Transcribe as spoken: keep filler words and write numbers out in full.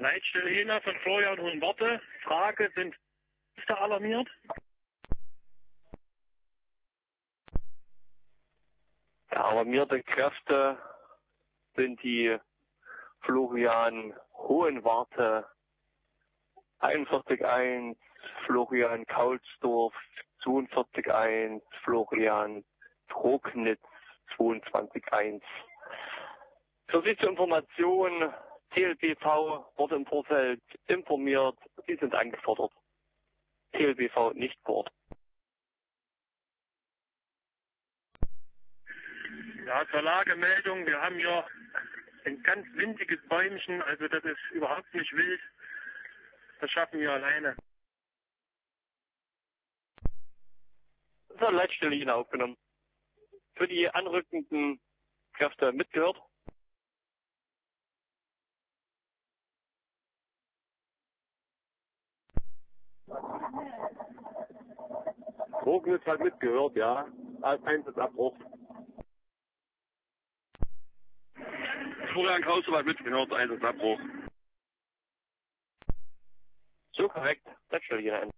Leitstelle Jena von Florian Hohenwarte. Frage, sind Gäste alarmiert? Ja, alarmierte Kräfte sind die Florian Hohenwarte einundvierzig eins, Florian Kaulsdorf zweiundvierzig eins, Florian Trognitz zweiundzwanzig eins. Für Sie zur Information, T L B V wurde im Vorfeld informiert, Sie sind angefordert. T L B V nicht vor Ort. Ja, zur Lagemeldung, wir haben hier ein ganz windiges Bäumchen, also das ist überhaupt nicht wild. Das schaffen wir alleine. Das hat Leitstelle Jena aufgenommen. Für die anrückenden Kräfte mitgehört. Trognitz hat mitgehört, ja. Als Einsatzabbruch. Florian Kaulsdorf hat mitgehört, Einsatzabbruch. So korrekt, Leitstelle Jena.